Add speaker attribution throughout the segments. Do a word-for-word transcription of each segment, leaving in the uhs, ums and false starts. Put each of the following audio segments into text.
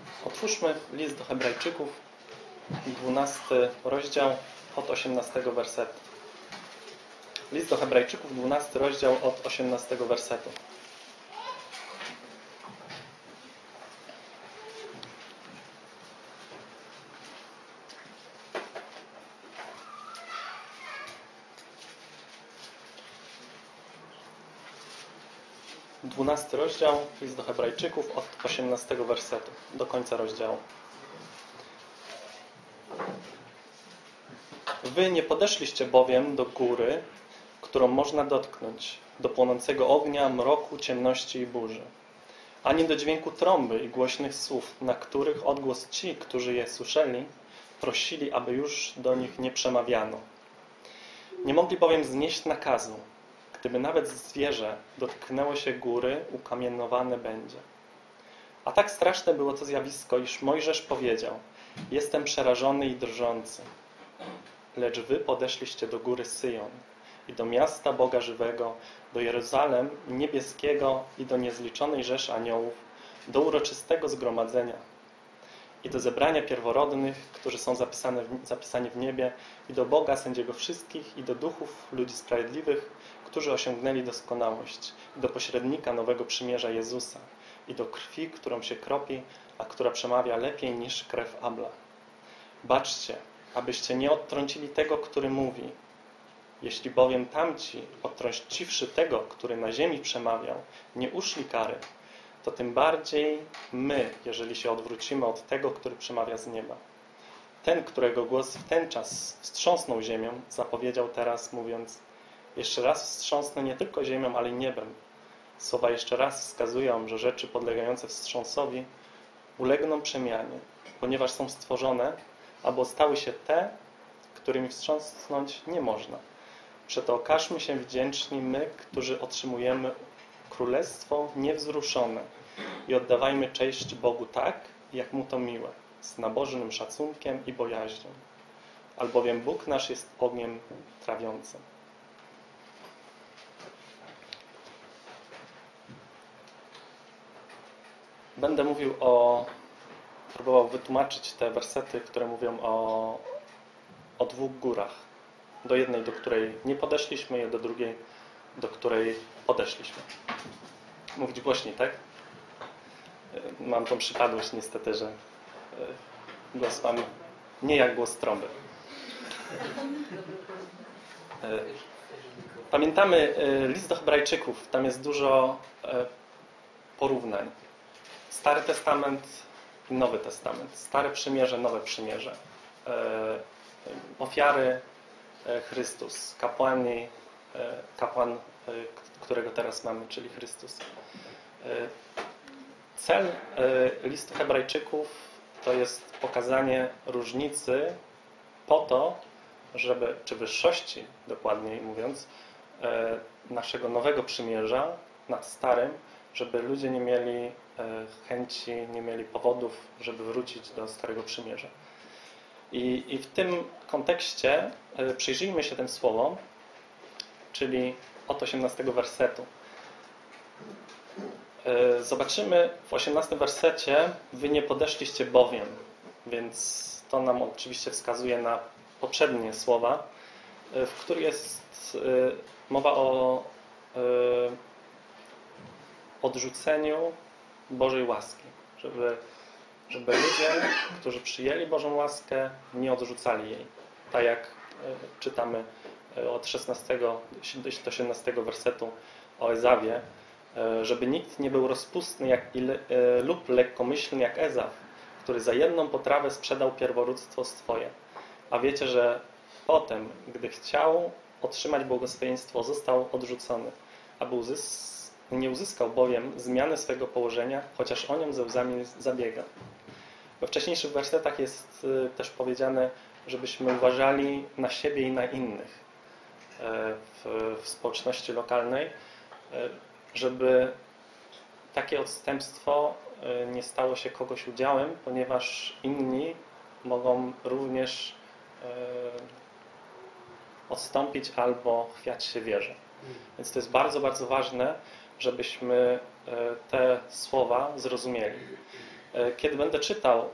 Speaker 1: Otwórzmy list do Hebrajczyków, dwunasty rozdział od osiemnastego wersetu. List do Hebrajczyków, dwunasty rozdział od osiemnastego wersetu. dwunasty rozdział, list do Hebrajczyków od osiemnastego wersetu do końca rozdziału. Wy nie podeszliście bowiem do góry, którą można dotknąć, do płonącego ognia, mroku, ciemności i burzy, ani do dźwięku trąby i głośnych słów, na których odgłos ci, którzy je słyszeli, prosili, aby już do nich nie przemawiano. Nie mogli bowiem znieść nakazu. Gdyby nawet zwierzę dotknęło się góry, ukamienowane będzie. A tak straszne było to zjawisko, iż Mojżesz powiedział: jestem przerażony i drżący. Lecz wy podeszliście do góry Syjon i do miasta Boga żywego, do Jeruzalem niebieskiego i do niezliczonej rzeszy aniołów, do uroczystego zgromadzenia i do zebrania pierworodnych, którzy są zapisane w, zapisani w niebie, i do Boga, sędziego wszystkich, i do duchów ludzi sprawiedliwych, którzy osiągnęli doskonałość, i do pośrednika nowego przymierza Jezusa, i do krwi, którą się kropi, a która przemawia lepiej niż krew Abla. Baczcie, abyście nie odtrącili tego, który mówi. Jeśli bowiem tamci, odtrąciwszy tego, który na ziemi przemawiał, nie uszli kary, to tym bardziej my, jeżeli się odwrócimy od tego, który przemawia z nieba. Ten, którego głos w ten czas wstrząsnął ziemią, zapowiedział teraz, mówiąc: jeszcze raz wstrząsnę nie tylko ziemią, ale i niebem. Słowa jeszcze raz wskazują, że rzeczy podlegające wstrząsowi ulegną przemianie, ponieważ są stworzone, aby stały się te, którymi wstrząsnąć nie można. Przeto okażmy się wdzięczni my, którzy otrzymujemy królestwo niewzruszone, i oddawajmy cześć Bogu tak, jak Mu to miłe, z nabożnym szacunkiem i bojaźnią. Albowiem Bóg nasz jest ogniem trawiącym. Będę mówił o, próbował wytłumaczyć te wersety, które mówią o, o dwóch górach. Do jednej, do której nie podeszliśmy, i do drugiej, do której podeszliśmy. Mówić głośniej, tak? Mam tą przypadłość niestety, że głos mam nie jak głos trąby. Pamiętamy list do Hebrajczyków, tam jest dużo porównań. Stary Testament i Nowy Testament. Stare Przymierze, Nowe Przymierze. Ofiary, Chrystus. Kapłani, kapłan, którego teraz mamy, czyli Chrystus. Cel listu Hebrajczyków to jest pokazanie różnicy po to, żeby, czy wyższości, dokładniej mówiąc, naszego nowego przymierza nad starym, żeby ludzie nie mieli chęci, nie mieli powodów, żeby wrócić do starego przymierza. I, i w tym kontekście przyjrzyjmy się tym słowom, czyli od osiemnastego wersetu. Zobaczymy w osiemnastym wersecie: wy nie podeszliście bowiem, więc to nam oczywiście wskazuje na poprzednie słowa, w których jest mowa o odrzuceniu Bożej łaski, żeby, żeby ludzie, którzy przyjęli Bożą łaskę, nie odrzucali jej. Tak jak czytamy od szesnastego do siedemnastego wersetu o Ezawie, żeby nikt nie był rozpustny jak, lub lekkomyślny jak Ezaf, który za jedną potrawę sprzedał pierworództwo swoje. A wiecie, że potem, gdy chciał otrzymać błogosławieństwo, został odrzucony, aby uzys nie uzyskał bowiem zmiany swego położenia, chociaż o nią ze łzami zabiega. We wcześniejszych wersetach jest też powiedziane, żebyśmy uważali na siebie i na innych w, w społeczności lokalnej, żeby takie odstępstwo nie stało się kogoś udziałem, ponieważ inni mogą również odstąpić albo chwiać się wierze. Więc to jest bardzo, bardzo ważne, żebyśmy te słowa zrozumieli. Kiedy będę czytał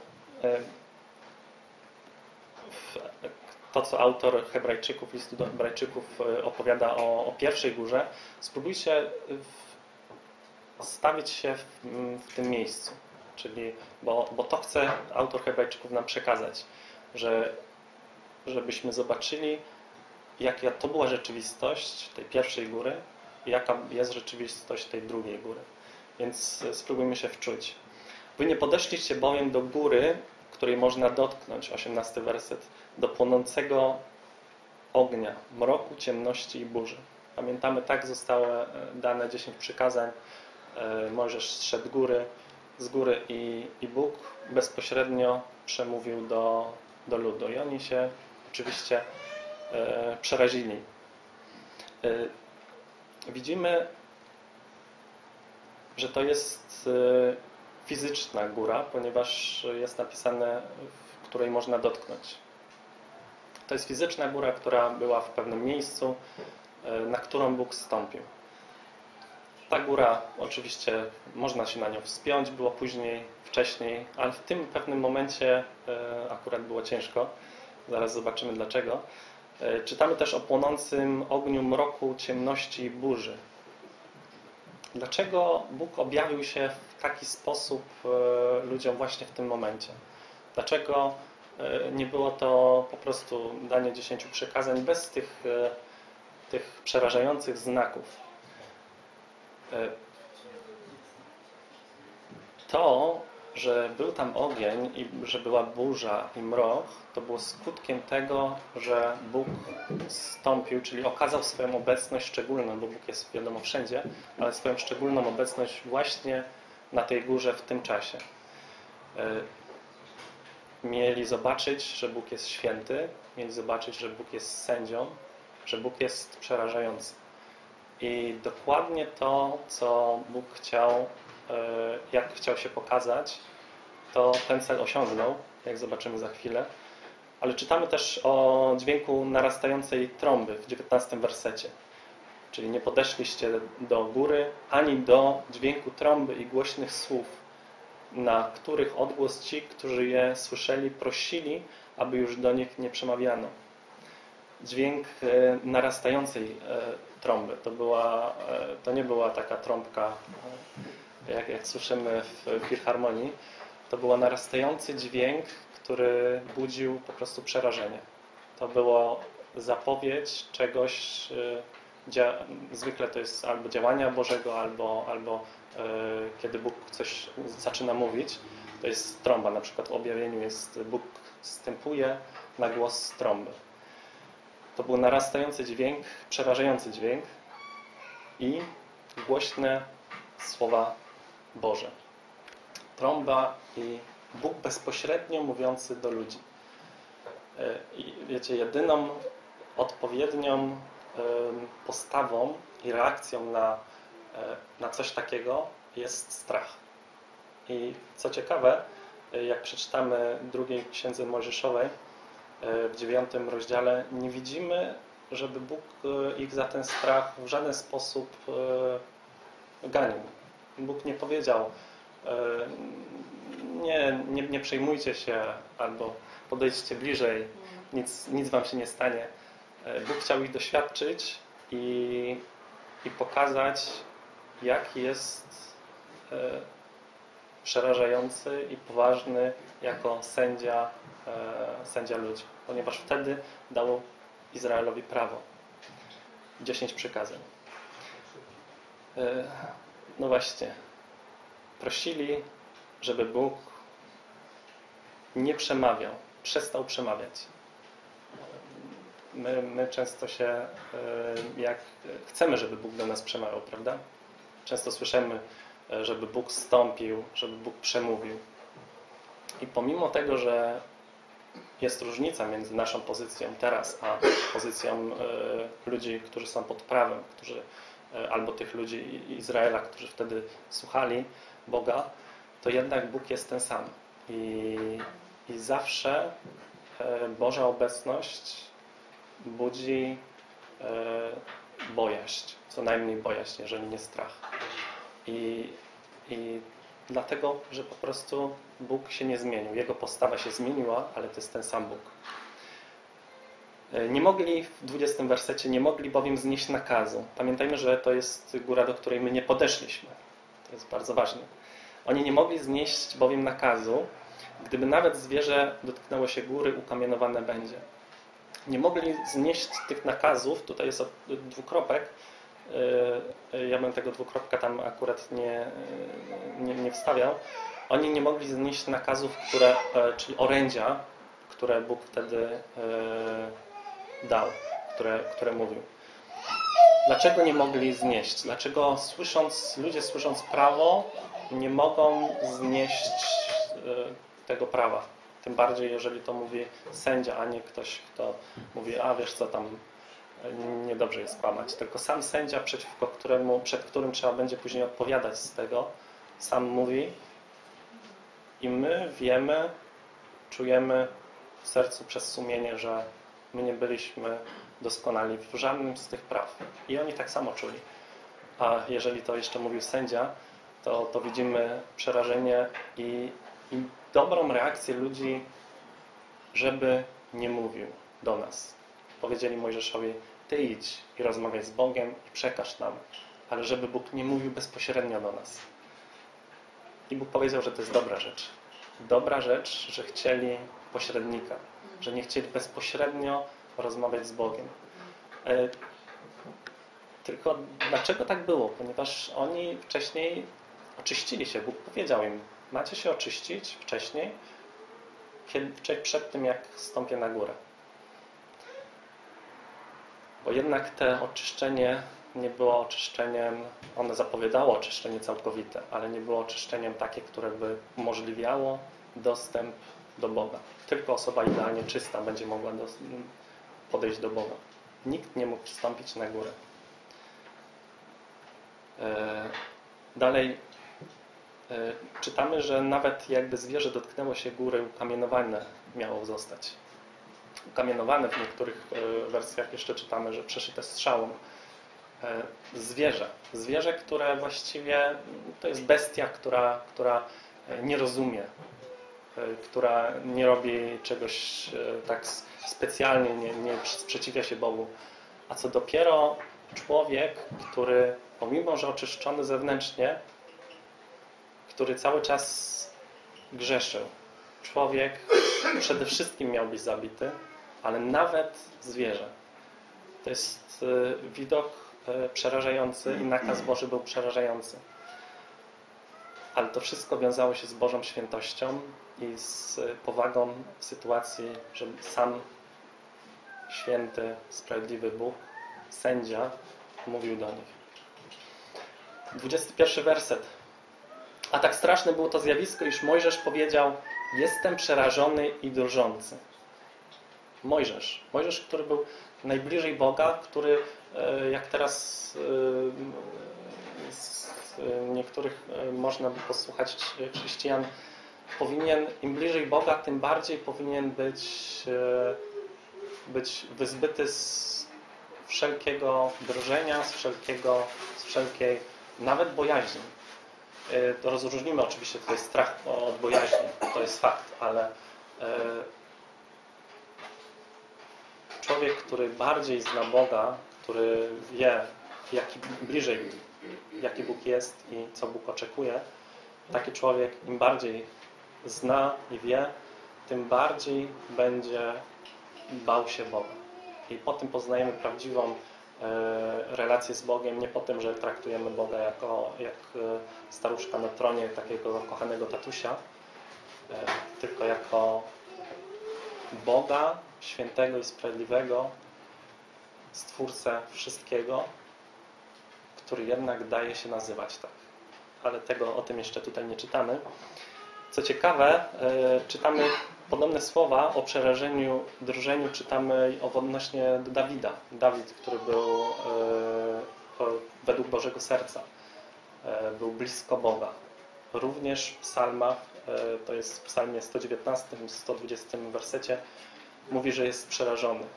Speaker 1: to, co autor Hebrajczyków, listu do Hebrajczyków opowiada o, o pierwszej górze, spróbujcie stawić się w, w tym miejscu. Czyli, bo, bo to chce autor Hebrajczyków nam przekazać, że żebyśmy zobaczyli, jaka to była rzeczywistość tej pierwszej góry i jaka jest rzeczywistość tej drugiej góry. Więc spróbujmy się wczuć. Wy nie podeszliście bowiem do góry, której można dotknąć, osiemnasty werset, do płonącego ognia, mroku, ciemności i burzy. Pamiętamy, tak zostały dane dziesięć przykazań. Mojżesz zszedł góry, z góry i, i Bóg bezpośrednio przemówił do, do ludu. I oni się oczywiście e, przerazili. E, widzimy, że to jest e, fizyczna góra, ponieważ jest napisane, w której można dotknąć. To jest fizyczna góra, która była w pewnym miejscu, e, na którą Bóg zstąpił. Ta góra, oczywiście można się na nią wspiąć, było później, wcześniej, ale w tym pewnym momencie e, akurat było ciężko. Zaraz zobaczymy dlaczego. E, czytamy też o płonącym ogniu, mroku, ciemności i burzy. Dlaczego Bóg objawił się w taki sposób e, ludziom właśnie w tym momencie? Dlaczego e, nie było to po prostu danie dziesięciu przykazań bez tych, e, tych przerażających znaków? To, że był tam ogień i że była burza i mrok, to było skutkiem tego, że Bóg zstąpił, czyli okazał swoją obecność szczególną, bo Bóg jest wiadomo wszędzie, ale swoją szczególną obecność właśnie na tej górze w tym czasie. Mieli zobaczyć, że Bóg jest święty, mieli zobaczyć, że Bóg jest sędzią, że Bóg jest przerażający. I dokładnie to, co Bóg chciał, jak chciał się pokazać, to ten cel osiągnął, jak zobaczymy za chwilę. Ale czytamy też o dźwięku narastającej trąby w dziewiętnastym wersecie. Czyli nie podeszliście do góry, ani do dźwięku trąby i głośnych słów, na których odgłos ci, którzy je słyszeli, prosili, aby już do nich nie przemawiano. Dźwięk narastającej trąby. To, była, to nie była taka trąbka, jak, jak słyszymy w filharmonii. To był narastający dźwięk, który budził po prostu przerażenie. To było zapowiedź czegoś, zwykle to jest albo działania Bożego, albo, albo kiedy Bóg coś zaczyna mówić. To jest trąba. Na przykład w objawieniu jest Bóg wstępuje na głos trąby. To był narastający dźwięk, przerażający dźwięk i głośne słowa Boże. Trąba i Bóg bezpośrednio mówiący do ludzi. I wiecie, jedyną odpowiednią postawą i reakcją na, na coś takiego jest strach. I co ciekawe, jak przeczytamy drugiej księdze Mojżeszowej, w dziewiątym rozdziale, nie widzimy, żeby Bóg ich za ten strach w żaden sposób ganił. Bóg nie powiedział, nie, nie, nie przejmujcie się, albo podejdźcie bliżej, nic, nic wam się nie stanie. Bóg chciał ich doświadczyć i, i pokazać, jaki jest przerażający i poważny jako sędzia, e, sędzia ludzi. Ponieważ wtedy dało Izraelowi prawo. Dziesięć przykazań. E, no właśnie. Prosili, żeby Bóg nie przemawiał. Przestał przemawiać. My, my często się, e, jak chcemy, żeby Bóg do nas przemawiał, prawda? Często słyszymy, żeby Bóg zstąpił, żeby Bóg przemówił. I pomimo tego, że jest różnica między naszą pozycją teraz, a pozycją y, ludzi, którzy są pod prawem, którzy, y, albo tych ludzi Izraela, którzy wtedy słuchali Boga, to jednak Bóg jest ten sam. I, i zawsze y, Boża obecność budzi y, bojaźń, co najmniej bojaźń, jeżeli nie strach. I, I Dlatego, że po prostu Bóg się nie zmienił. Jego postawa się zmieniła, ale to jest ten sam Bóg. Nie mogli, w dwudziestym wersecie, nie mogli bowiem znieść nakazu. Pamiętajmy, że to jest góra, do której my nie podeszliśmy. To jest bardzo ważne. Oni nie mogli znieść bowiem nakazu, gdyby nawet zwierzę dotknęło się góry, ukamienowane będzie. Nie mogli znieść tych nakazów, tutaj jest dwukropek, ja bym tego dwukropka tam akurat nie, nie, nie wstawiał. Oni nie mogli znieść nakazów, które, czyli orędzia, które Bóg wtedy dał, które, które mówił. Dlaczego nie mogli znieść? Dlaczego słysząc, ludzie słysząc prawo nie mogą znieść tego prawa? Tym bardziej, jeżeli to mówi sędzia, a nie ktoś, kto mówi, a wiesz co, tam niedobrze jest kłamać. Tylko sam sędzia, przeciwko któremu, przed którym trzeba będzie później odpowiadać z tego, sam mówi i my wiemy, czujemy w sercu przez sumienie, że my nie byliśmy doskonali w żadnym z tych praw. I oni tak samo czuli. A jeżeli to jeszcze mówił sędzia, to, to widzimy przerażenie i, i dobrą reakcję ludzi, żeby nie mówił do nas. Powiedzieli Mojżeszowi, ty idź i rozmawiaj z Bogiem i przekaż nam, ale żeby Bóg nie mówił bezpośrednio do nas. I Bóg powiedział, że to jest dobra rzecz. Dobra rzecz, że chcieli pośrednika, że nie chcieli bezpośrednio rozmawiać z Bogiem. E, tylko dlaczego tak było? Ponieważ oni wcześniej oczyścili się. Bóg powiedział im, macie się oczyścić wcześniej, kiedy, przed tym, jak wstąpię na górę. Bo jednak te oczyszczenie nie było oczyszczeniem, one zapowiadało oczyszczenie całkowite, ale nie było oczyszczeniem takie, które by umożliwiało dostęp do Boga. Tylko osoba idealnie czysta będzie mogła do, podejść do Boga. Nikt nie mógł wstąpić na górę. E, dalej e, czytamy, że nawet jakby zwierzę dotknęło się góry, ukamienowane miało zostać. Ukamienowane w niektórych e, wersjach jeszcze czytamy, że przeszyte strzałą. E, zwierzę. Zwierzę, które właściwie to jest bestia, która, która nie rozumie, która nie robi czegoś tak specjalnie, nie, nie sprzeciwia się Bogu. A co dopiero człowiek, który pomimo, że oczyszczony zewnętrznie, który cały czas grzeszył. Człowiek przede wszystkim miał być zabity, ale nawet zwierzę. To jest widok przerażający i nakaz Boży był przerażający. Ale to wszystko wiązało się z Bożą świętością i z powagą sytuacji, że sam święty, sprawiedliwy Bóg, sędzia, mówił do nich. dwudziesty pierwszy werset. A tak straszne było to zjawisko, iż Mojżesz powiedział, jestem przerażony i drżący. Mojżesz. Mojżesz, który był najbliżej Boga, który, jak teraz z niektórych można by posłuchać chrześcijan, powinien, im bliżej Boga, tym bardziej powinien być, być wyzbyty z wszelkiego drżenia, z wszelkiego, z wszelkiej nawet bojaźni. To rozróżnimy oczywiście tutaj strach od bojaźni, to jest fakt, ale człowiek, który bardziej zna Boga, który wie, jaki bliżej, jaki Bóg jest i co Bóg oczekuje, taki człowiek im bardziej zna i wie, tym bardziej będzie bał się Boga. I po tym poznajemy prawdziwą relację z Bogiem, nie po tym, że traktujemy Boga jako jak staruszka na tronie takiego kochanego tatusia, tylko jako Boga świętego i sprawiedliwego, Stwórcę wszystkiego, który jednak daje się nazywać tak. Ale tego, o tym jeszcze tutaj nie czytamy. Co ciekawe, czytamy podobne słowa o przerażeniu, drżeniu, czytamy odnośnie do Dawida. Dawid, który był według Bożego serca, był blisko Boga. Również w psalmach, to jest w psalmie sto dziewiętnastym, sto dwudziestym wersecie, mówi, że jest przerażony.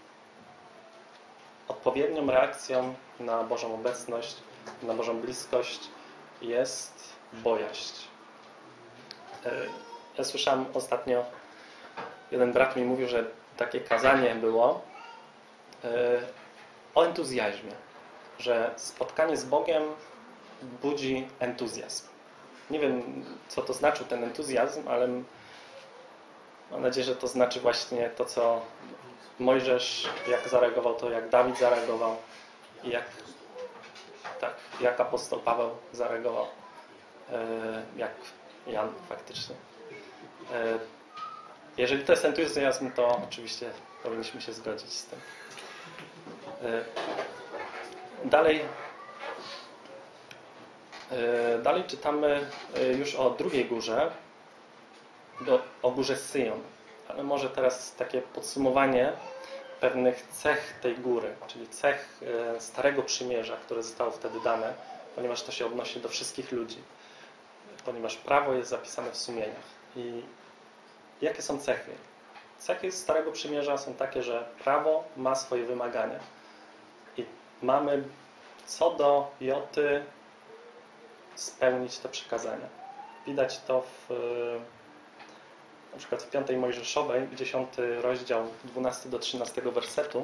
Speaker 1: Odpowiednią reakcją na Bożą obecność, na Bożą bliskość jest bojaźń. Ja słyszałem ostatnio, jeden brat mi mówił, że takie kazanie było o entuzjazmie, że spotkanie z Bogiem budzi entuzjazm. Nie wiem, co to znaczył ten entuzjazm, ale mam nadzieję, że to znaczy właśnie to, co Mojżesz, jak zareagował, to jak Dawid zareagował i jak, tak, jak apostoł Paweł zareagował, jak Jan faktycznie. Jeżeli to jest entuzjazm, to oczywiście powinniśmy się zgodzić z tym. Dalej, dalej czytamy już o drugiej górze, do, o górze Syjon. Ale może teraz takie podsumowanie pewnych cech tej góry, czyli cech Starego Przymierza, które zostało wtedy dane, ponieważ to się odnosi do wszystkich ludzi. Ponieważ prawo jest zapisane w sumieniach. I jakie są cechy? Cechy Starego Przymierza są takie, że prawo ma swoje wymagania. I mamy co do joty spełnić te przykazania. Widać to w, na przykład w piątej Mojżeszowej, dziesiąty rozdział, dwunasty do trzynastego wersetu.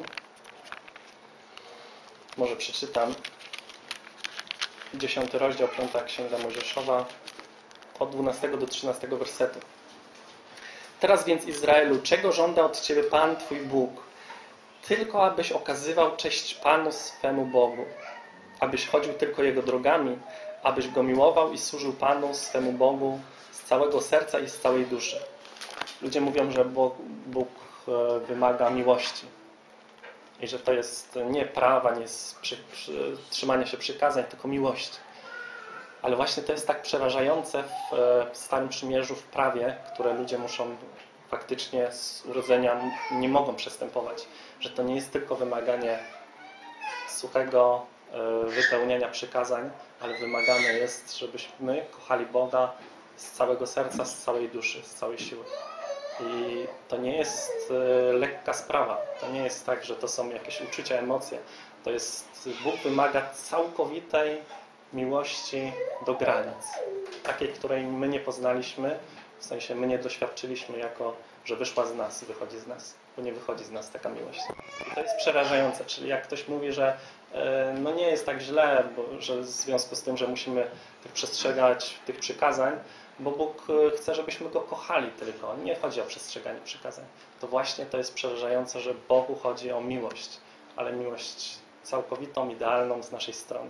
Speaker 1: Może przeczytam. dziesiąty rozdział, piąta Księga Mojżeszowa, od dwunastego do trzynastego wersetu. Teraz więc, Izraelu, czego żąda od Ciebie Pan, Twój Bóg? Tylko abyś okazywał cześć Panu swemu Bogu, abyś chodził tylko Jego drogami, abyś Go miłował i służył Panu swemu Bogu z całego serca i z całej duszy. Ludzie mówią, że Bóg, Bóg wymaga miłości i że to jest nie prawa, nie jest przy, przy, trzymania się przykazań, tylko miłości. Ale właśnie to jest tak przerażające w Starym Przymierzu, w prawie, które ludzie muszą faktycznie z urodzenia nie mogą przestępować. Że to nie jest tylko wymaganie suchego wypełniania przykazań, ale wymagane jest, żebyśmy kochali Boga z całego serca, z całej duszy, z całej siły. I to nie jest lekka sprawa. To nie jest tak, że to są jakieś uczucia, emocje. To jest, Bóg wymaga całkowitej miłości do granic. Takiej, której my nie poznaliśmy, w sensie my nie doświadczyliśmy jako, że wyszła z nas, wychodzi z nas. Bo nie wychodzi z nas taka miłość. I to jest przerażające. Czyli jak ktoś mówi, że no nie jest tak źle, bo, że w związku z tym, że musimy tych przestrzegać, tych przykazań, bo Bóg chce, żebyśmy Go kochali tylko. Nie chodzi o przestrzeganie przykazań. To właśnie to jest przerażające, że Bogu chodzi o miłość, ale miłość całkowitą, idealną z naszej strony.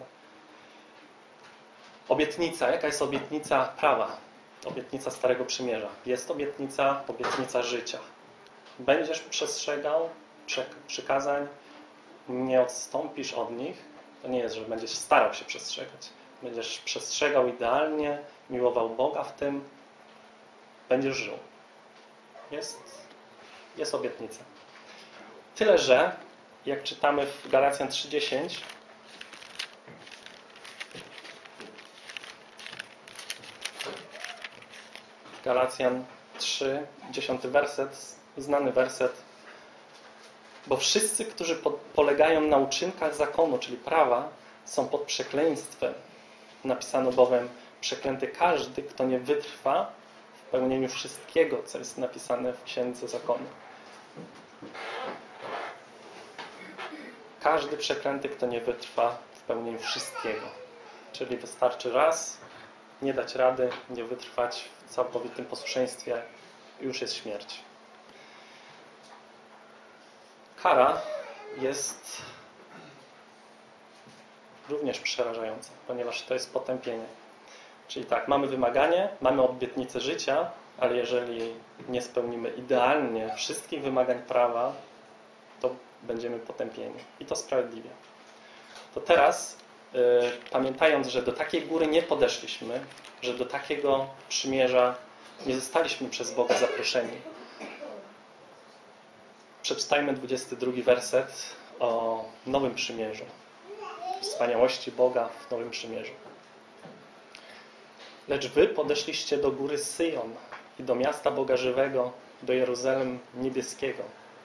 Speaker 1: Obietnica. Jaka jest obietnica prawa? Obietnica Starego Przymierza. Jest obietnica, obietnica życia. Będziesz przestrzegał przykazań, nie odstąpisz od nich. To nie jest, że będziesz starał się przestrzegać. Będziesz przestrzegał idealnie, miłował Boga w tym, będziesz żył. Jest, jest obietnica. Tyle, że jak czytamy w Galacjan trzy dziesięć, Galacjan trzy, dziesiąty werset, znany werset. Bo wszyscy, którzy polegają na uczynkach zakonu, czyli prawa, są pod przekleństwem. Napisano bowiem, przeklęty każdy, kto nie wytrwa w pełnieniu wszystkiego, co jest napisane w Księdze Zakonu. Każdy przeklęty, kto nie wytrwa w pełnieniu wszystkiego. Czyli wystarczy raz nie dać rady, nie wytrwać w całkowitym posłuszeństwie, już jest śmierć. Kara jest również przerażająca, ponieważ to jest potępienie. Czyli tak, mamy wymaganie, mamy obietnicę życia, ale jeżeli nie spełnimy idealnie wszystkich wymagań prawa, to będziemy potępieni. I to sprawiedliwie. To teraz, yy, pamiętając, że do takiej góry nie podeszliśmy, że do takiego przymierza nie zostaliśmy przez Boga zaproszeni, przeczytajmy dwudziesty drugi werset o Nowym Przymierzu. Wspaniałości Boga w Nowym Przymierzu. Lecz wy podeszliście do góry Syjon i do miasta Boga żywego, do Jeruzalem niebieskiego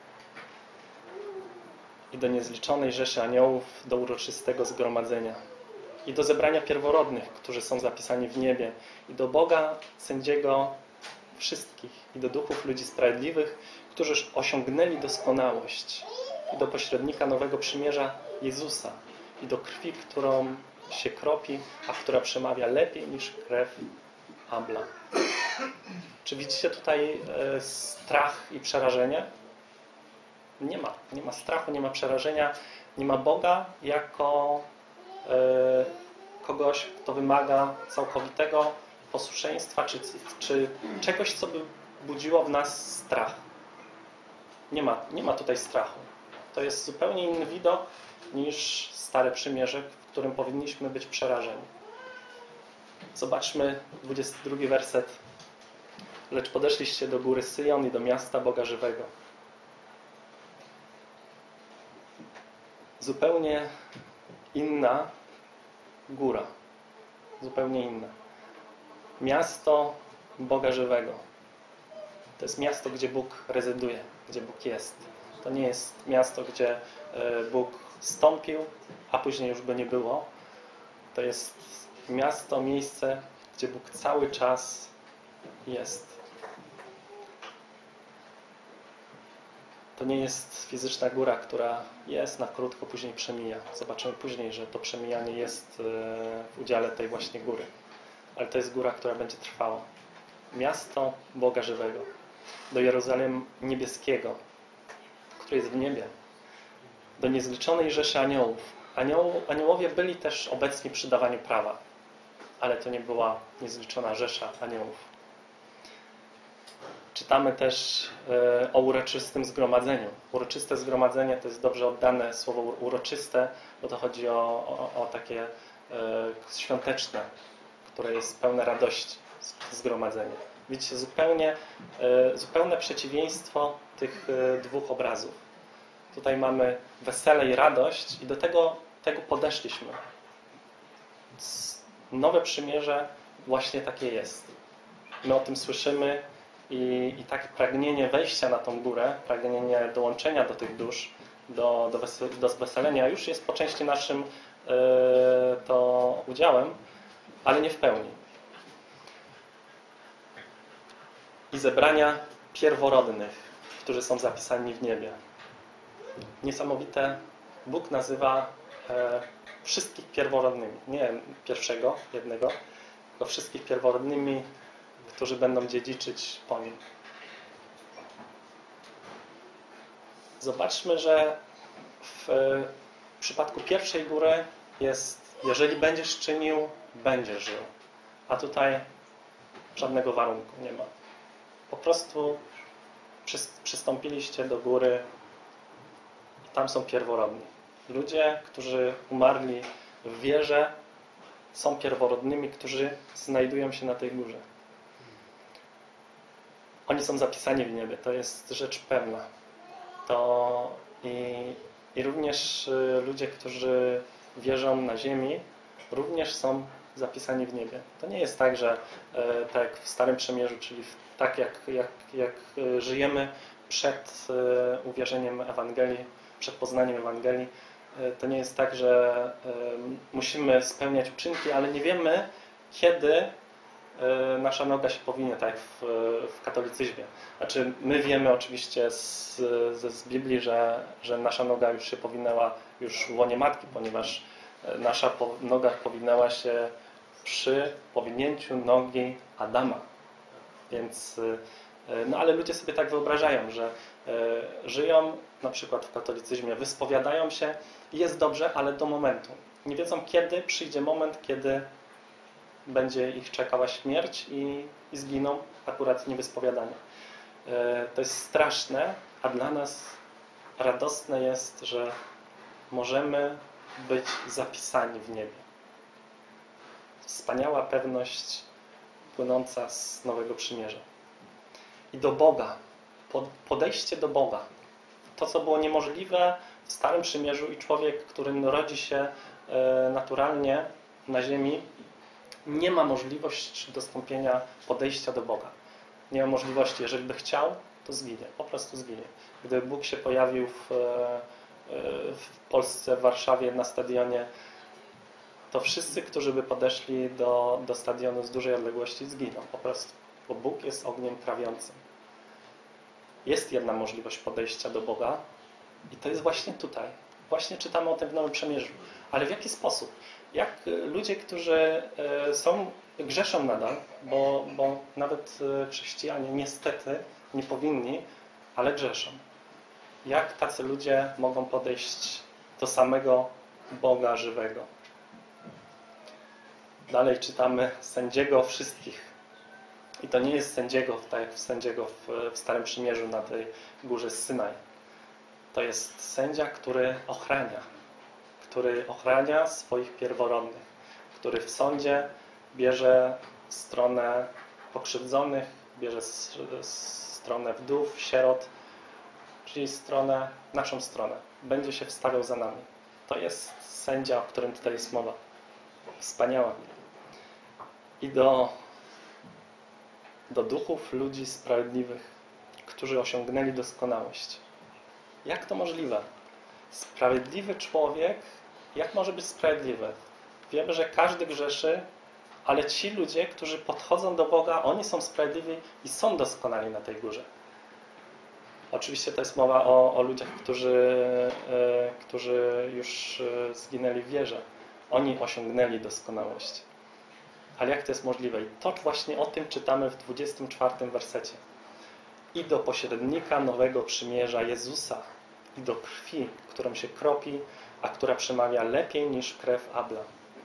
Speaker 1: i do niezliczonej rzeszy aniołów, do uroczystego zgromadzenia i do zebrania pierworodnych, którzy są zapisani w niebie i do Boga, sędziego wszystkich i do duchów ludzi sprawiedliwych, którzy już osiągnęli doskonałość, i do pośrednika nowego przymierza Jezusa, i do krwi, którą się kropi, a która przemawia lepiej niż krew Abla. Czy widzicie tutaj e, strach i przerażenie? Nie ma. Nie ma strachu, nie ma przerażenia, nie ma Boga jako e, kogoś, kto wymaga całkowitego posłuszeństwa, czy, czy czegoś, co by budziło w nas strach. Nie ma, nie ma tutaj strachu. To jest zupełnie inny widok niż Stare Przymierze, w którym powinniśmy być przerażeni. Zobaczmy dwudziesty drugi werset. Lecz podeszliście do góry Syjon i do miasta Boga żywego. Zupełnie inna góra. Zupełnie inna. Miasto Boga żywego. To jest miasto, gdzie Bóg rezyduje, gdzie Bóg jest. To nie jest miasto, gdzie Bóg stąpił, a później już go nie było. To jest miasto, miejsce, gdzie Bóg cały czas jest. To nie jest fizyczna góra, która jest na krótko, później przemija. Zobaczymy później, że to przemijanie jest w udziale tej właśnie góry. Ale to jest góra, która będzie trwała. Miasto Boga żywego. Do Jerozolem niebieskiego, który jest w niebie. Do niezliczonej rzeszy aniołów. Anioł, aniołowie byli też obecni przy dawaniu prawa. Ale to nie była niezliczona rzesza aniołów. Czytamy też e, o uroczystym zgromadzeniu. Uroczyste zgromadzenie to jest dobrze oddane słowo uroczyste, bo to chodzi o, o, o takie e, świąteczne, które jest pełne radości, zgromadzenie. Widzicie, zupełnie, e, zupełne przeciwieństwo tych e, dwóch obrazów. Tutaj mamy wesele i radość i do tego, tego podeszliśmy. Nowe przymierze właśnie takie jest. My o tym słyszymy i, i takie pragnienie wejścia na tą górę, pragnienie dołączenia do tych dusz, do, do, wesel, do weselenia już jest po części naszym yy, to udziałem, ale nie w pełni. I zebrania pierworodnych, którzy są zapisani w niebie. Niesamowite, Bóg nazywa e, wszystkich pierworodnymi. Nie pierwszego, jednego, tylko wszystkich pierworodnymi, którzy będą dziedziczyć po nim. Zobaczmy, że w, w przypadku pierwszej góry jest, jeżeli będziesz czynił, będziesz żył. A tutaj żadnego warunku nie ma. Po prostu przystąpiliście do góry i tam są pierworodni. Ludzie, którzy umarli w wierze, są pierworodnymi, którzy znajdują się na tej górze. Oni są zapisani w niebie. To jest rzecz pewna. To i, i również ludzie, którzy wierzą na ziemi, również są zapisani w niebie. To nie jest tak, że e, tak jak w Starym Przymierzu, czyli tak jak, jak, jak żyjemy przed e, uwierzeniem Ewangelii, przed poznaniem Ewangelii, e, to nie jest tak, że e, musimy spełniać uczynki, ale nie wiemy, kiedy e, nasza noga się powinie, tak jak w, w katolicyzmie. Znaczy, my wiemy oczywiście z, z, z Biblii, że, że nasza noga już się powinęła już w łonie matki, ponieważ nasza po, noga powinęła się przy powinięciu nogi Adama. Więc, no ale ludzie sobie tak wyobrażają, że e, żyją na przykład w katolicyzmie, wyspowiadają się i jest dobrze, ale do momentu. Nie wiedzą, kiedy przyjdzie moment, kiedy będzie ich czekała śmierć i, i zginą akurat niewyspowiadani. E, to jest straszne, a dla nas radosne jest, że możemy być zapisani w niebie. Wspaniała pewność płynąca z Nowego Przymierza. I do Boga. Podejście do Boga. To, co było niemożliwe w Starym Przymierzu i człowiek, który rodzi się naturalnie na ziemi, nie ma możliwości dostąpienia podejścia do Boga. Nie ma możliwości, jeżeli by chciał, to zginie. Po prostu zginie. Gdyby Bóg się pojawił w, w Polsce, w Warszawie na stadionie, to wszyscy, którzy by podeszli do, do stadionu z dużej odległości, zginą po prostu. bo Bóg jest ogniem trawiącym. Jest jedna możliwość podejścia do Boga i to jest właśnie tutaj. Właśnie czytamy o tym w Nowym Przymierzu. Ale w jaki sposób? Jak ludzie, którzy są, grzeszą nadal, bo, bo nawet chrześcijanie niestety nie powinni, ale grzeszą. Jak tacy ludzie mogą podejść do samego Boga żywego? Dalej czytamy sędziego wszystkich. I to nie jest sędziego, tak jak sędziego w, w Starym Przymierzu na tej górze Synaj. To jest sędzia, który ochrania. Który ochrania swoich pierworodnych. Który w sądzie bierze stronę pokrzywdzonych, bierze s, s, stronę wdów, sierot, czyli stronę, naszą stronę. Będzie się wstawiał za nami. To jest sędzia, o którym tutaj jest mowa. Wspaniała. I do, do duchów ludzi sprawiedliwych, którzy osiągnęli doskonałość. Jak to możliwe? Sprawiedliwy człowiek, jak może być sprawiedliwy? Wiemy, że każdy grzeszy, ale ci ludzie, którzy podchodzą do Boga, oni są sprawiedliwi i są doskonali na tej górze. Oczywiście to jest mowa o, o ludziach, którzy, e, którzy już e, zginęli w wierze. Oni osiągnęli doskonałość. Ale jak to jest możliwe? I to właśnie o tym czytamy w dwudziestym czwartym wersecie. I do pośrednika nowego przymierza Jezusa, i do krwi, którą się kropi, a która przemawia lepiej niż krew Abla.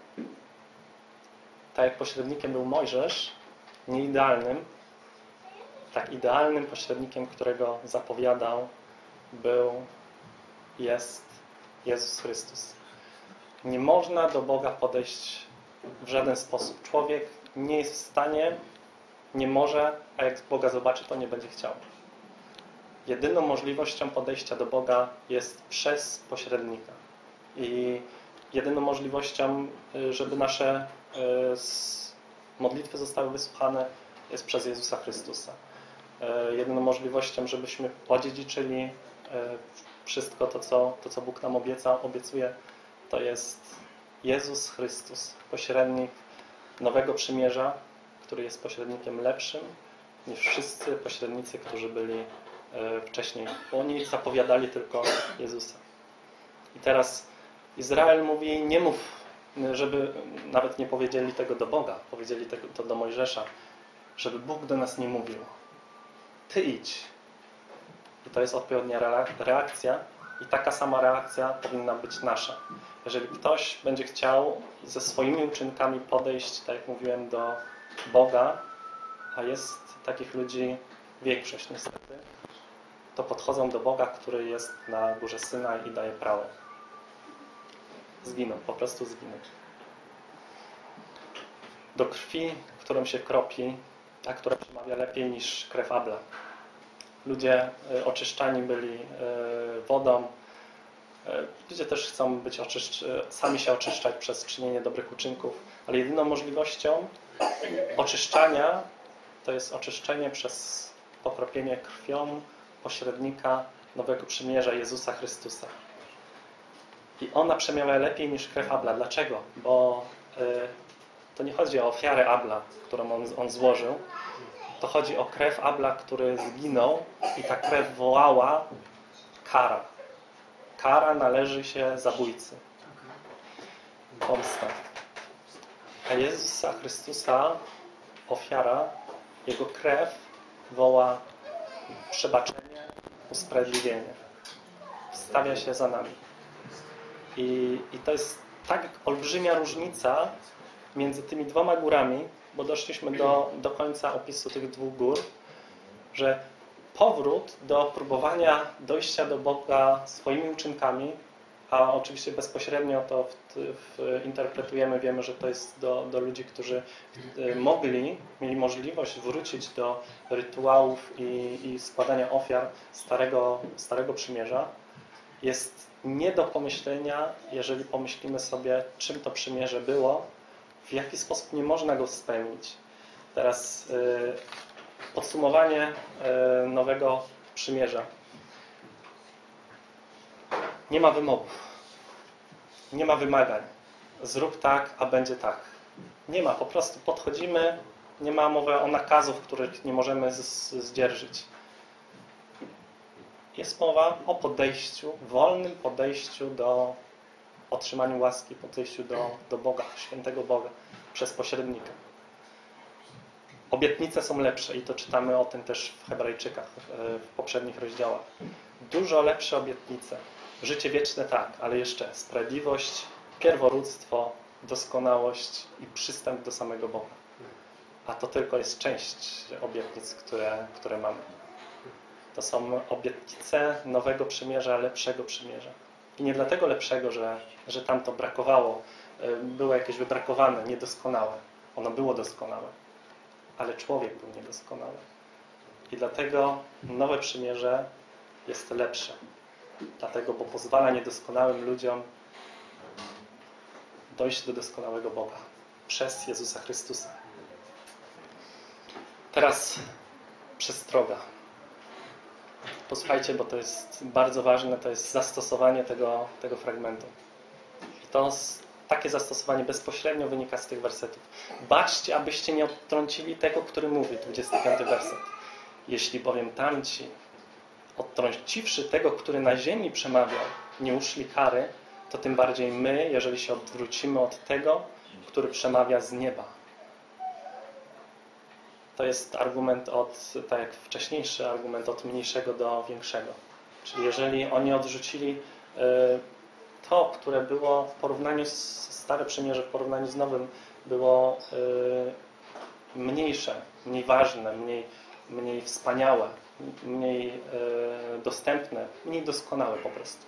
Speaker 1: Tak jak pośrednikiem był Mojżesz, nieidealnym, tak idealnym pośrednikiem, którego zapowiadał, był, jest Jezus Chrystus. Nie można do Boga podejść w żaden sposób. Człowiek nie jest w stanie, nie może, a jak Boga zobaczy, to nie będzie chciał. Jedyną możliwością podejścia do Boga jest przez pośrednika. I jedyną możliwością, żeby nasze modlitwy zostały wysłuchane, jest przez Jezusa Chrystusa. Jedyną możliwością, żebyśmy odziedziczyli wszystko to, co, to, co Bóg nam obiecał, obiecuje, to jest Jezus Chrystus, pośrednik nowego przymierza, który jest pośrednikiem lepszym niż wszyscy pośrednicy, którzy byli wcześniej. Bo oni zapowiadali tylko Jezusa. I teraz Izrael mówi, nie mów, żeby nawet nie powiedzieli tego do Boga, powiedzieli tego, to do Mojżesza, żeby Bóg do nas nie mówił. Ty idź. I to jest odpowiednia reakcja i taka sama reakcja powinna być nasza. Jeżeli ktoś będzie chciał ze swoimi uczynkami podejść, tak jak mówiłem, do Boga, a jest takich ludzi większość niestety, to podchodzą do Boga, który jest na górze Synaj i daje prawo. Zginą, po prostu zginą. Do krwi, którą się kropi, a która przemawia lepiej niż krew Abla. Ludzie oczyszczani byli wodą. Ludzie też chcą być oczyszcz... sami się oczyszczać przez czynienie dobrych uczynków, ale jedyną możliwością oczyszczania to jest oczyszczenie przez pokropienie krwią pośrednika nowego przymierza Jezusa Chrystusa. I ona przemawia lepiej niż krew Abla. Dlaczego? Bo y, to nie chodzi o ofiarę Abla, którą on, on złożył. To chodzi o krew Abla, który zginął i ta krew wołała kara. Kara należy się zabójcy. Pomsta. A Jezusa Chrystusa ofiara, Jego krew woła przebaczenie, usprawiedliwienie. Wstawia się za nami. I, I to jest tak olbrzymia różnica między tymi dwoma górami, bo doszliśmy do, do końca opisu tych dwóch gór, że powrót do próbowania dojścia do Boga swoimi uczynkami, a oczywiście bezpośrednio to w, w, interpretujemy, wiemy, że to jest do, do ludzi, którzy mogli, mieli możliwość wrócić do rytuałów i, i składania ofiar Starego, Starego Przymierza, jest nie do pomyślenia, jeżeli pomyślimy sobie, czym to przymierze było, w jaki sposób nie można go spełnić. Teraz yy, podsumowanie yy, nowego przymierza. Nie ma wymogów. Nie ma wymagań. Zrób tak, a będzie tak. Nie ma. Po prostu podchodzimy Nie ma mowy o nakazów, których nie możemy zdzierżyć. Jest mowa o podejściu, wolnym podejściu do otrzymania łaski, podejściu do, do Boga, świętego Boga przez pośrednika. Obietnice są lepsze i to czytamy o tym też w Hebrajczykach, w poprzednich rozdziałach. Dużo lepsze obietnice. Życie wieczne tak, ale jeszcze sprawiedliwość, pierworództwo, doskonałość i przystęp do samego Boga. A to tylko jest część obietnic, które, które mamy. To są obietnice nowego przymierza, lepszego przymierza. I nie dlatego lepszego, że, że tam to brakowało, było jakieś wybrakowane, niedoskonałe. Ono było doskonałe, ale człowiek był niedoskonały. I dlatego nowe przymierze jest lepsze. Dlatego, bo pozwala niedoskonałym ludziom dojść do doskonałego Boga przez Jezusa Chrystusa. Teraz przestroga. Posłuchajcie, bo to jest bardzo ważne, to jest zastosowanie tego, tego fragmentu. I to takie zastosowanie bezpośrednio wynika z tych wersetów. Baczcie, abyście nie odtrącili tego, który mówi, dwudziesty piąty werset. Jeśli bowiem tamci, odtrąciwszy tego, który na ziemi przemawiał, nie uszli kary, to tym bardziej my, jeżeli się odwrócimy od tego, który przemawia z nieba. To jest argument od, tak jak wcześniejszy argument, od mniejszego do większego. Czyli jeżeli oni odrzucili to, które było w porównaniu z Stare Przymierze, w porównaniu z Nowym, było mniejsze, mniej ważne, mniej, mniej wspaniałe, mniej dostępne, mniej doskonałe po prostu.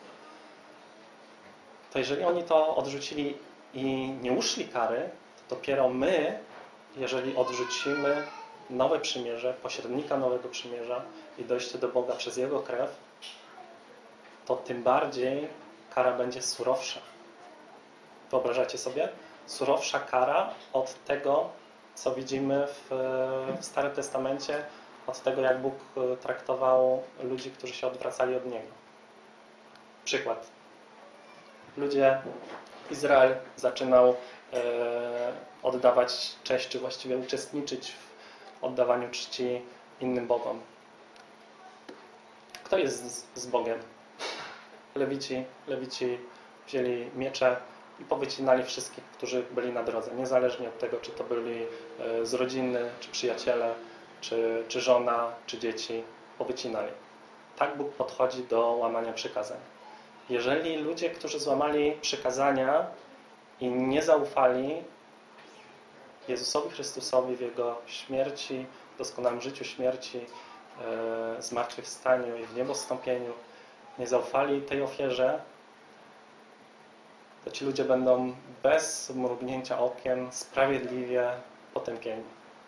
Speaker 1: To jeżeli oni to odrzucili i nie uszli kary, to dopiero my, jeżeli odrzucimy nowe przymierze, pośrednika nowego przymierza i dojście do Boga przez Jego krew, to tym bardziej kara będzie surowsza. Wyobrażacie sobie? Surowsza kara od tego, co widzimy w, w Starym Testamencie, od tego, jak Bóg traktował ludzi, którzy się odwracali od Niego. Przykład. Ludzie, Izrael zaczynał e, oddawać cześć, czy właściwie uczestniczyć w oddawaniu czci innym bogom. Kto jest z, z Bogiem? Lewici, Lewici wzięli miecze i powycinali wszystkich, którzy byli na drodze. Niezależnie od tego, czy to byli e, z rodziny, czy przyjaciele, czy, czy żona, czy dzieci. Powycinali. Tak Bóg podchodzi do łamania przykazań. Jeżeli ludzie, którzy złamali przykazania i nie zaufali Jezusowi Chrystusowi w Jego śmierci, doskonałym życiu śmierci, e, zmartwychwstaniu i w niebostąpieniu, nie zaufali tej ofierze, to ci ludzie będą bez mrugnięcia okiem sprawiedliwie potępieni.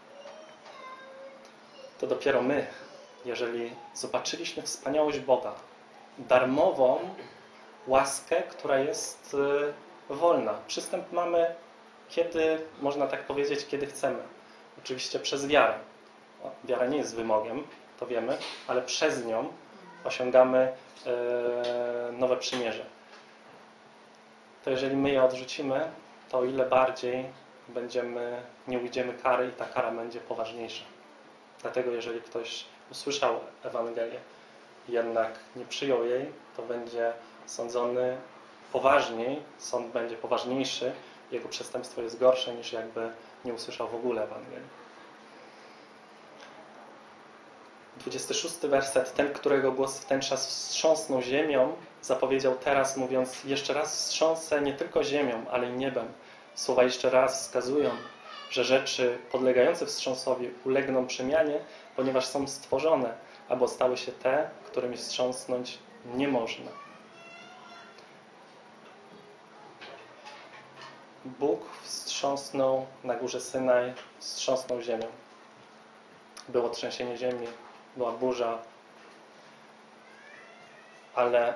Speaker 1: To dopiero my, jeżeli zobaczyliśmy wspaniałość Boga, darmową łaskę, która jest wolna. Przystęp mamy, kiedy, można tak powiedzieć, kiedy chcemy. Oczywiście przez wiarę. Wiara nie jest wymogiem, to wiemy, ale przez nią osiągamy nowe przymierze. To jeżeli my je odrzucimy, to o ile bardziej będziemy, nie ujdziemy kary i ta kara będzie poważniejsza. Dlatego jeżeli ktoś usłyszał Ewangelię, jednak nie przyjął jej, to będzie sądzony poważniej, sąd będzie poważniejszy, jego przestępstwo jest gorsze niż jakby nie usłyszał w ogóle Ewangelii. dwudziesty szósty werset. Ten, którego głos w ten czas wstrząsnął ziemią, zapowiedział teraz, mówiąc: jeszcze raz wstrząsę nie tylko ziemią, ale i niebem. Słowa jeszcze raz wskazują, że rzeczy podlegające wstrząsowi ulegną przemianie, ponieważ są stworzone, aby stały się te, którymi wstrząsnąć nie można. Bóg wstrząsnął na górze Synaj, wstrząsnął ziemią. Było trzęsienie ziemi, była burza, ale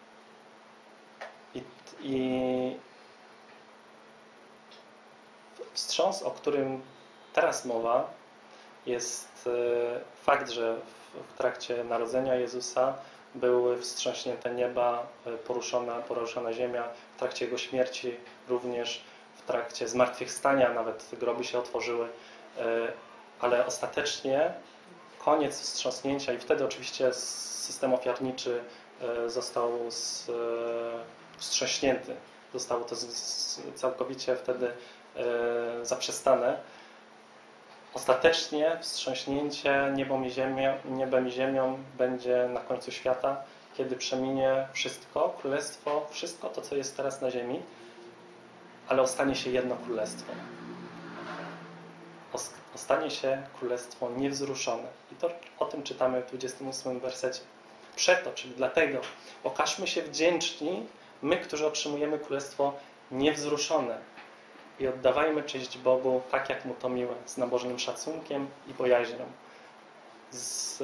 Speaker 1: i, i wstrząs, o którym teraz mowa, jest fakt, że w trakcie narodzenia Jezusa były wstrząśnięte nieba, poruszona, poruszona ziemia, w trakcie Jego śmierci również, w trakcie zmartwychwstania nawet groby się otworzyły. ale ostatecznie koniec wstrząsnięcia i wtedy oczywiście system ofiarniczy został wstrząśnięty. Zostało to całkowicie wtedy zaprzestane. Ostatecznie wstrząśnięcie niebem i ziemią, niebem i ziemią będzie na końcu świata, kiedy przeminie wszystko, królestwo, wszystko to, co jest teraz na ziemi, ale ostanie się jedno królestwo. Ostanie się królestwo niewzruszone. I to o tym czytamy w dwudziestym ósmym wersecie. Przeto, czyli dlatego, okażmy się wdzięczni, my, którzy otrzymujemy królestwo niewzruszone, i oddawajmy cześć Bogu tak, jak Mu to miłe, z nabożnym szacunkiem i bojaźnią. Z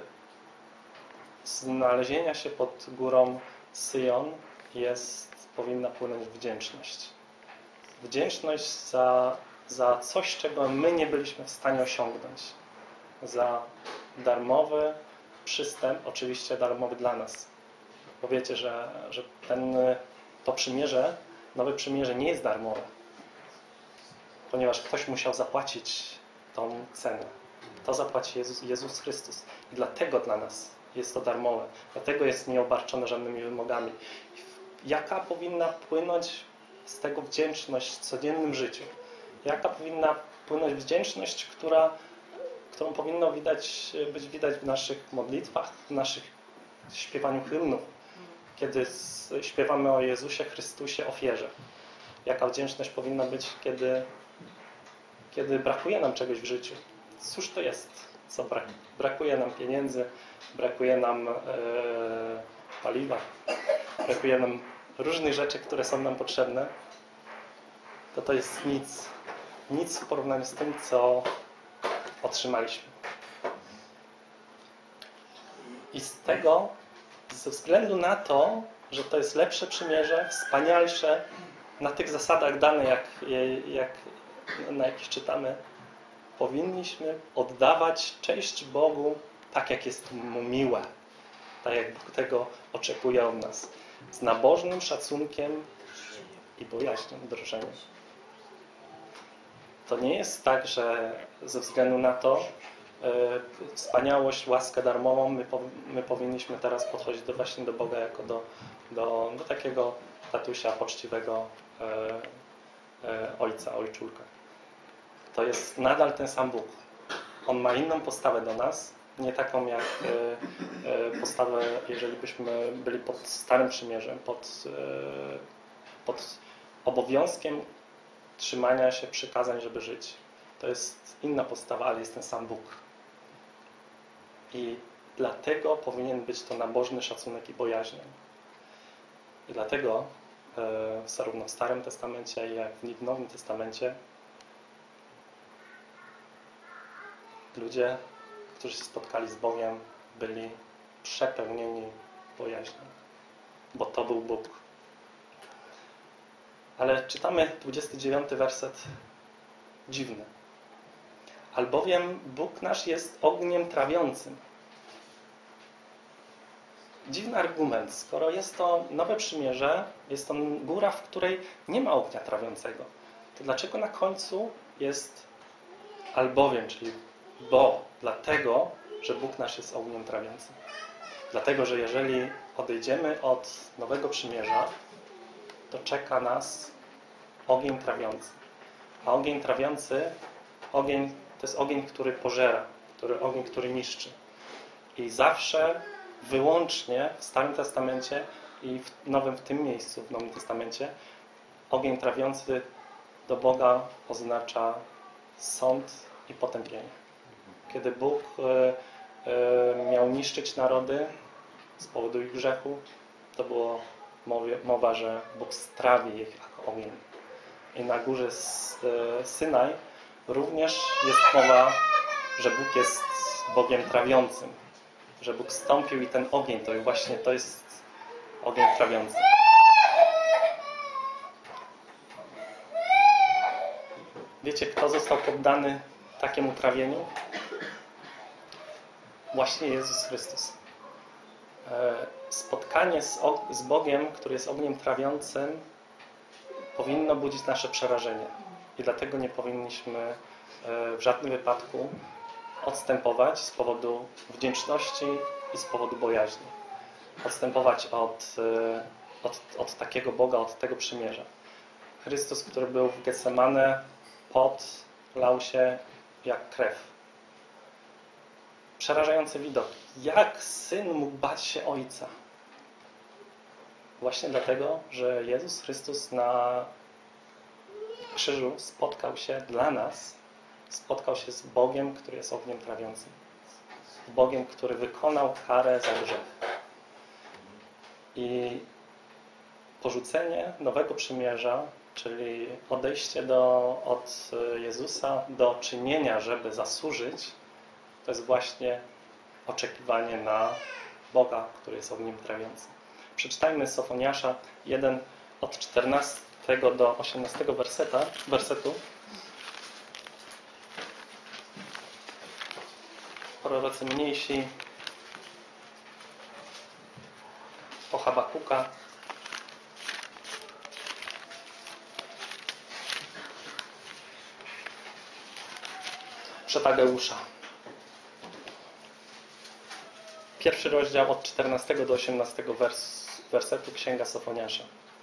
Speaker 1: znalezienia się pod górą Syjon jest, powinna płynąć wdzięczność. Wdzięczność za, za coś, czego my nie byliśmy w stanie osiągnąć. Za darmowy przystęp, oczywiście darmowy dla nas. Bo wiecie, że, że ten, to przymierze, nowe przymierze nie jest darmowe. Ponieważ ktoś musiał zapłacić tą cenę. To zapłaci Jezus, Jezus Chrystus. I dlatego dla nas jest to darmowe. Dlatego jest nieobarczone żadnymi wymogami. Jaka powinna płynąć z tego wdzięczność w codziennym życiu? Jaka powinna płynąć wdzięczność, która, którą powinno widać, być widać w naszych modlitwach, w naszych śpiewaniu hymnów, kiedy śpiewamy o Jezusie Chrystusie ofierze. Jaka wdzięczność powinna być, kiedy Kiedy brakuje nam czegoś w życiu. Cóż to jest? Co brak? Brakuje nam pieniędzy, brakuje nam e, paliwa, brakuje nam różnych rzeczy, które są nam potrzebne. To to jest nic. Nic w porównaniu z tym, co otrzymaliśmy. I z tego, ze względu na to, że to jest lepsze przymierze, wspanialsze, na tych zasadach dane, jak, jak na jakich czytamy, powinniśmy oddawać cześć Bogu tak, jak jest Mu miłe. Tak, jak Bóg tego oczekuje od nas. Z nabożnym szacunkiem i bojaźnią, drżeniem. To nie jest tak, że ze względu na to e, wspaniałość, łaskę darmową my, po, my powinniśmy teraz podchodzić do, właśnie do Boga jako do, do, do takiego tatusia poczciwego e, e, ojca, ojczulka. To jest nadal ten sam Bóg. On ma inną postawę do nas, nie taką jak e, e, postawę, jeżeli byśmy byli pod Starym Przymierzem, pod, e, pod obowiązkiem trzymania się przykazań, żeby żyć. To jest inna postawa, ale jest ten sam Bóg. I dlatego powinien być to nabożny szacunek i bojaźń. I dlatego e, zarówno w Starym Testamencie, jak i w Nowym Testamencie ludzie, którzy się spotkali z Bogiem, byli przepełnieni bojaźnią, bo to był Bóg. Ale czytamy dwudziesty dziewiąty werset dziwny. Albowiem Bóg nasz jest ogniem trawiącym. Dziwny argument. Skoro jest to nowe przymierze, jest to góra, w której nie ma ognia trawiącego, to dlaczego na końcu jest albowiem, czyli bo, dlatego, że Bóg nasz jest ogniem trawiącym. Dlatego, że jeżeli odejdziemy od nowego przymierza, to czeka nas ogień trawiący. A ogień trawiący, ogień, to jest ogień, który pożera, który, ogień, który niszczy. I zawsze, wyłącznie w Starym Testamencie i w Nowym, w tym miejscu, w Nowym Testamencie, ogień trawiący do Boga oznacza sąd i potępienie. Kiedy Bóg e, e, miał niszczyć narody z powodu ich grzechu, to było mowie, mowa, że Bóg strawi ich jako ogień. I na górze Synaj również jest mowa, że Bóg jest Bogiem trawiącym. Że Bóg stąpił i ten ogień, to właśnie to jest ogień trawiący. Wiecie, kto został poddany takiemu trawieniu? Właśnie Jezus Chrystus. Spotkanie z Bogiem, który jest ogniem trawiącym, powinno budzić nasze przerażenie. I dlatego nie powinniśmy w żadnym wypadku odstępować z powodu wdzięczności i z powodu bojaźni. Odstępować od, od, od takiego Boga, od tego przymierza. Chrystus, który był w Getsemane, pot lał się jak krew. Przerażający widok. Jak Syn mógł bać się Ojca? Właśnie dlatego, że Jezus Chrystus na krzyżu spotkał się dla nas, spotkał się z Bogiem, który jest ogniem trawiącym. Z Bogiem, który wykonał karę za grzech. I porzucenie nowego przymierza, czyli odejście do, od Jezusa do czynienia, żeby zasłużyć, to jest właśnie oczekiwanie na Boga, który jest ogniem trawiącym. Przeczytajmy Sofoniasza jeden od czternastego do osiemnastego werseta, wersetu. Prorocy mniejsi o Habakuka. Przetageusza. Pierwszy rozdział od czternastego do osiemnastego wers, wersetu Księga Sofoniasza.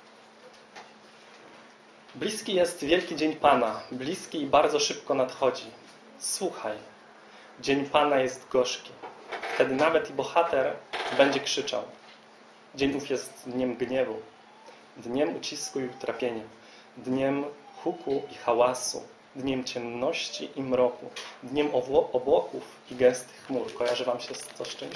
Speaker 1: Bliski jest wielki dzień Pana, bliski i bardzo szybko nadchodzi. Słuchaj, dzień Pana jest gorzki. Wtedy nawet i bohater będzie krzyczał. Dzień ów jest dniem gniewu, dniem ucisku i utrapienia, dniem huku i hałasu, dniem ciemności i mroku, dniem obłoków i gęstych chmur. Kojarzy wam się to z czymś?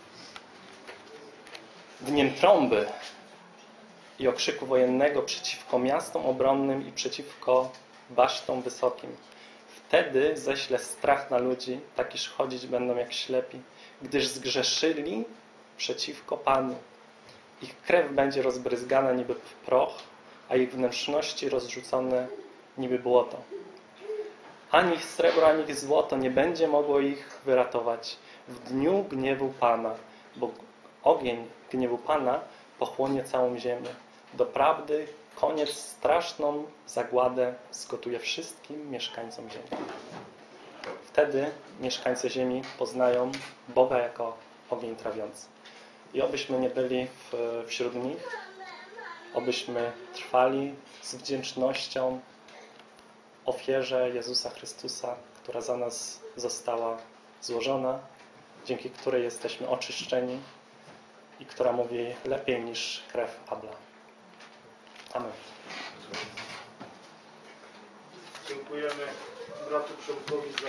Speaker 1: Dniem trąby i okrzyku wojennego przeciwko miastom obronnym i przeciwko basztom wysokim. Wtedy ześlę strach na ludzi, tak iż chodzić będą jak ślepi, gdyż zgrzeszyli przeciwko Panu. Ich krew będzie rozbryzgana niby proch, a ich wnętrzności rozrzucone niby błoto. Ani ich srebro, ani ich złoto nie będzie mogło ich wyratować w dniu gniewu Pana, bo ogień gniewu Pana pochłonie całą ziemię. Doprawdy koniec straszną zagładę zgotuje wszystkim mieszkańcom ziemi. Wtedy mieszkańcy ziemi poznają Boga jako ogień trawiący. I obyśmy nie byli w, wśród nich, obyśmy trwali z wdzięcznością ofierze Jezusa Chrystusa, która za nas została złożona, dzięki której jesteśmy oczyszczeni i która mówi lepiej niż krew Abla. Amen.
Speaker 2: Dziękujemy bratu Przemkowi za